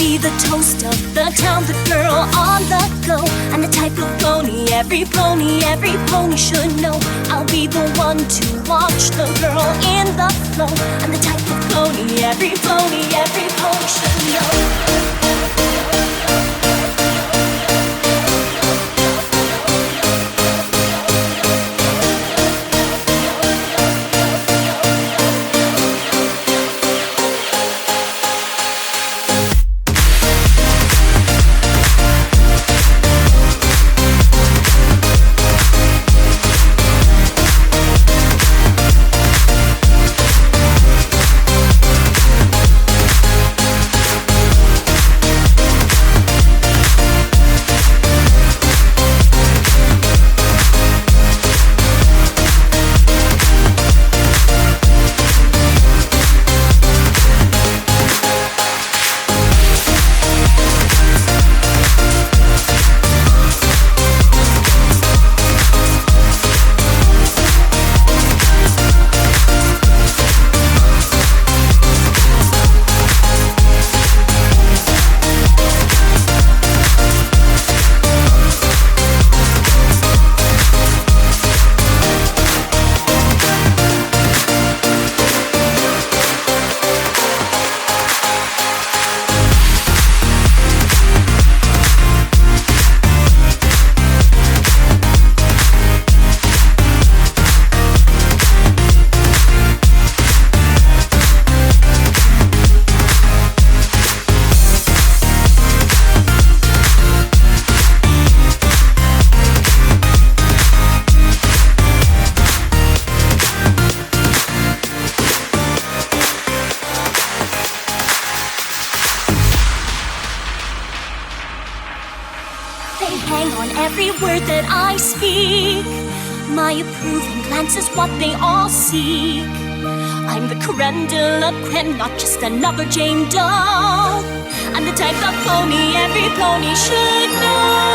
be the toast of the town, the girl on the go. I'm the type of pony every pony should know. I'll be the one to watch the girl in the flow. I'm the type of pony every pony should know. They hang on every word that I speak. My approving glance is what they all seek. I'm the creme de la creme, not just another Jane Doe. I'm the type of pony every pony should know.